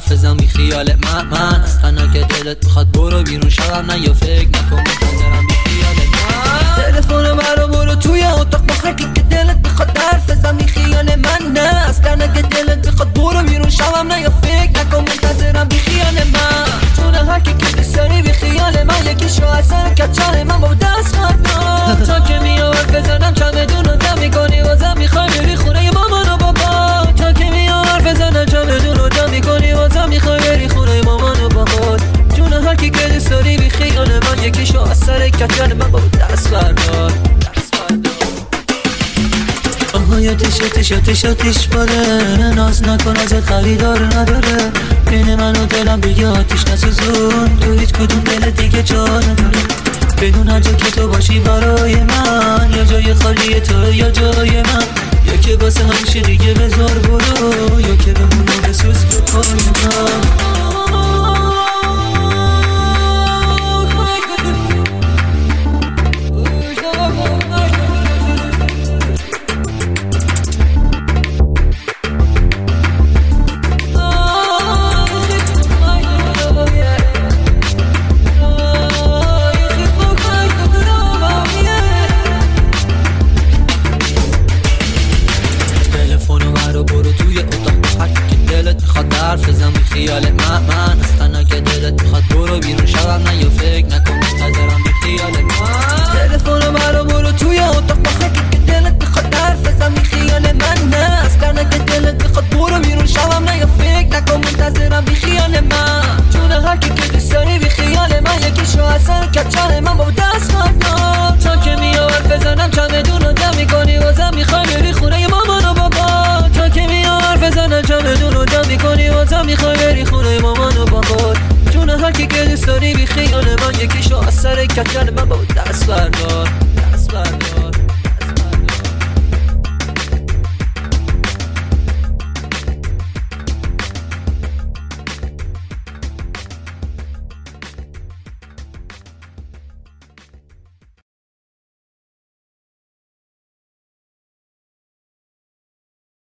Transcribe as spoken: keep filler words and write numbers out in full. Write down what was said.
حرف بزن بی خیال من من اصلا که دلت بخواد برو بیرون شبم نه یا فکر نکن منتظرم بی خیال من. تلفن برو برو توی اتاق بخرکی که دلت بخواد حرف بزن بی خیال من نه اصلا که دلت بخواد برو بیرون شبم نه یا فکر نکن منتظرم بی خیال من. چون هر کی که دوست داری بی خیال من یکیشو اثر کچل من با دست خواهد تا که میاد بزنم چمدون رو جمع میکنی واسم میخوای بری خونه مامان و بابا. تا که میاد بزنم چمدون رو جمع میکنی واسم میخوای بری خونه مامان و بابا. جون هر کی که دوست داری بی خیال من یکیشو اثر کچل من با دست بردار. آهای تش تش تش تش باره ناز نکن ازت خریدار نداره. بین من و دلم بگی آتیش نسوزون تو هیچ کدوم دل دیگه جا نداره. بدون هر جا که تو باشی برای من یا جای خالی تو یا جای من یا که واسه همیشه دیگه بذار برو یا که بمونو بسوز به پای من. حرف بزن بی خیال من من اصلا که دلت میخواد برو بیرون شبم نه یا فکر نکن منتظرم بی خیال من. تلفن برو برو توی اتاق بخرکی که دلت میخواد حرف بزن بی خیال من نه اصلا که دلت میخواد برو بیرون شبم نه یا فکر نکن منتظرم بی خیال من. چون هر کی که دوست داری بی خیال من یکیشو اثر کچل من با دست خواهد تا که میاد بزنم چمدون رو جمع میکنی واسم میخوای بری خونه مامان و بابا. تا که میاد بزنم چمدون رو جمع میکنی واسم میخوای بری خونه مامان و بابا. جون هر کی که دوست داری بی خیال من یکیشو اثر کچل من با دست بردار.